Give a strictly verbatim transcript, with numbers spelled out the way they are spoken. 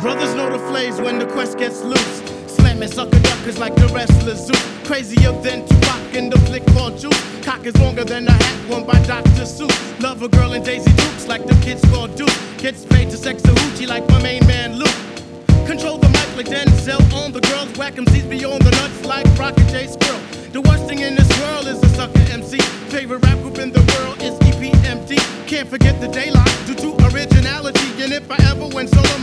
Brothers know the flames when the quest gets loose. Slamming sucker duckers like the wrestler Zeus. Crazier than Tupac in the flick called Juice. Cock is longer than a hat worn by Doctor Seuss. Love a girl in Daisy Dukes like the kids called Duke. Gets paid to sex a hoochie like my main man Luke. Control the mic like Denzel on the girls. Whack 'em Z's beyond the nuts like Rocket J Squirrel. The worst thing in this world is a sucker M C. Favorite rap group in the world is E P M D. Can't forget the daylight due to originality. And if I ever went solo,